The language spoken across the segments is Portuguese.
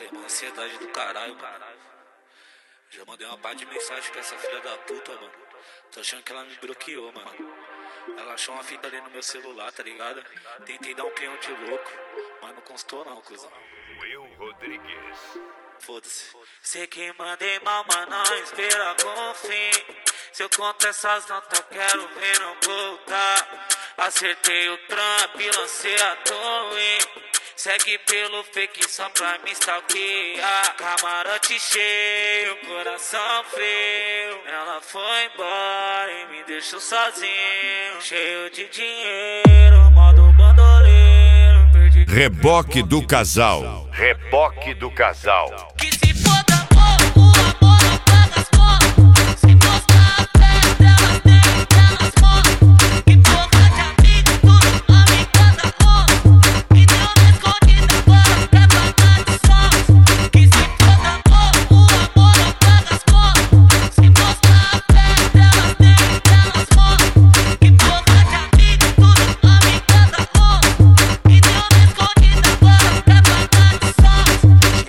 Tem uma ansiedade do caralho, mano. Já mandei uma parte de mensagem pra essa filha da puta, mano. Tô achando que ela me bloqueou, mano. Ela achou uma fita ali no meu celular, tá ligado? Tentei dar um peão de louco, mas não constou não, cuzão. Will Rodrigues. Foda-se. Sei que mandei mal, mas não espera com fim. Se eu conto essas notas, quero ver não voltar. Acertei o Trump, lancei a torre. Segue pelo fake só pra me stalkear. Camarote cheio, coração frio. Ela foi embora e me deixou sozinho. Cheio de dinheiro, modo bandoleiro. Perdi. Reboque do casal. Reboque do casal. Que se foda, amor, o amor não paga as contas. Se mostrar perto, elas têm elas contam. Que porra de amigo, tudo amigada conta. Que deu na escondida, agora quer pagar de sons. Que se foda, amor, o amor não paga as contas. Se mostrar perto, elas têm elas contam. Que porra de amigo, tudo amigada conta. Que deu na escondida, agora quer pagar de sons.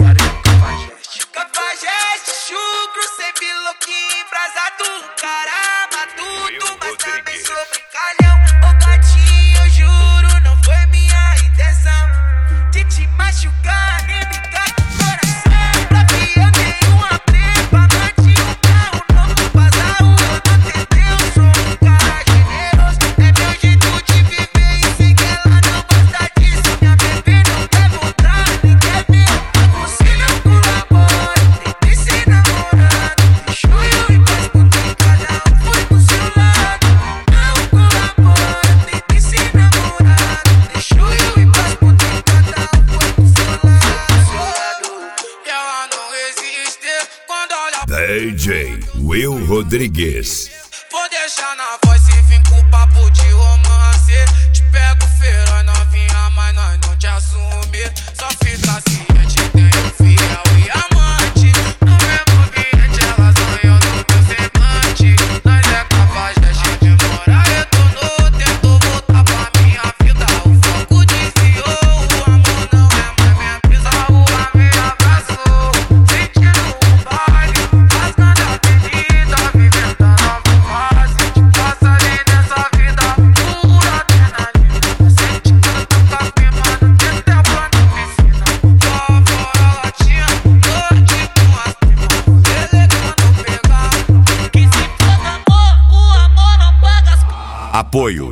Cafajeste, chucro, sempre louquinho, embrasado, caramba, tudo, mas também sou brincalhão. Ô gatinho, eu juro, não foi minha intenção de te machucar, nem brincar com o coração. Pra que eu tenho uma trepa, mande um carro novo, bazar o eu não entendeu. Sou um cara generoso, é meu jeito de viver e sei que ela não gosta disso. Minha bebê não quer voltar, nem quer ver. Você não colabora, tem se namorando. Deixou eu em paz porque cada um foi pro seu lado. Não colabora, tem se namorando. Deixou eu em paz porque cada um foi pro seu lado. E ela não resiste quando olha. DJ Will Rodrigues. Vou deixar na voz e vim com papo de romance. Te pego feira, novinha, mas nós não te assumir. Só fica ciente, tenho fiel e amante. No mesmo ambiente, elas sonham no meu semblante. Nós é capaz de morar, retornou. Tentou voltar pra minha vida. O foco desviou, o amor não é mais minha brisa. A rua me abraçou, sentindo o baile, rasgando a avenida, vivendo a nova fase. Passa ali nessa vida, pura adrenalina. Sente que eu tô capimando, tem tempo na piscina. Lá fora ela tinha noite com as primas, delegando pegar. Que se foda, amor, o amor não paga as contas. Apoio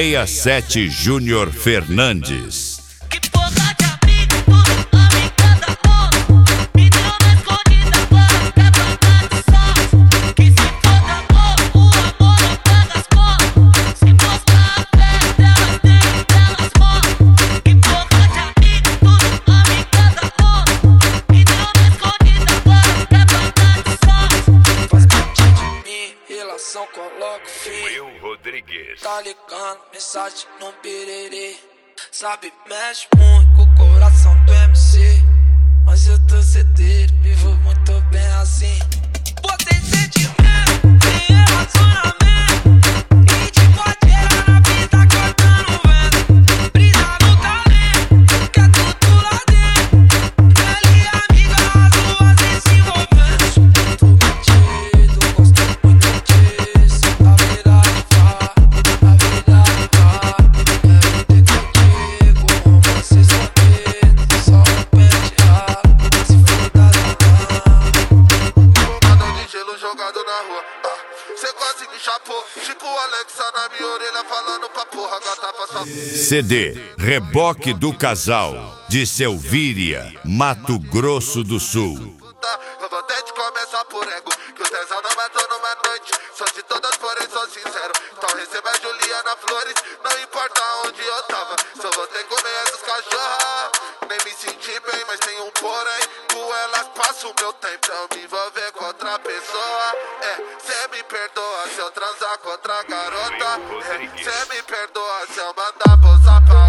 67 Júnior Fernandes. Que porra de amigo, tudo amigada conta. Me deu na escondida, agora quer pagar de sons. Que se foda, amor, o amor não paga as contas. Se mostrar perto, elas têm elas contam. Que porra de amigo, tudo amigada conta. Me deu na escondida, agora quer pagar de sons. Faz parte de mim, relação coloca fim. Will Rodrigues. Tá ligando, mensagem no piriri. Sabe, mexe muito com o coração do MC. Mas eu tô cedeiro, vivo muito bem assim. Você sentimento, tem relacionamento. E te pode gerar na pista cortando o vento. Brisa no talento, que é tudo lá dentro. Ela e amiga, as duas vêm se envolvendo. Tô metido, gosto muito disso. A vida vai, a vida vai. Quero ter contigo, você só vê. Só pede água, se for da Bombadão de gelo jogado na rua. Cê quase me chapou. Tipo o Alexa na minha orelha falando pra porra, gata pra sua. CD Reboque do Casal de Selvíria, Mato Grosso do Sul. Eu vou até te começar por ego, que o tesão não matou numa noite. Sou de todas, porém sou sincero. Então receba a Juliana Flores, não importa onde eu tava. Só vou ter que comer essas cachorras. Nem me senti bem, mas tem um porém. Com elas passo o meu tempo, eu me envolver com outra pessoa. Cê me perdoa se eu transar com outra garota. Cê me perdoa se eu mandar bolsa pra